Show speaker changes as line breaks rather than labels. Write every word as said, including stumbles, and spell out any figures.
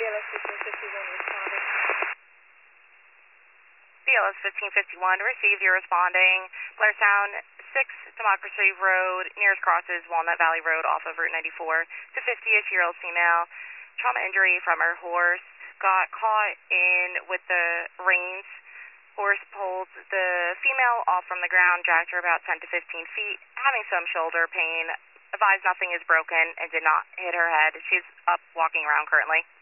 L S fifteen fifty-one responding.
B L S fifteen fifty-one, received, you're responding. Blair Sound, six Democracy Road, nearest cross is Walnut Valley Road off of Route ninety-four. It's a fifty-ish-year-old female, trauma injury from her horse, got caught in with the reins. Horse pulled the female off from the ground, dragged her about ten to fifteen feet, having some shoulder pain. Advised nothing is broken and did not hit her head. She's up walking around currently.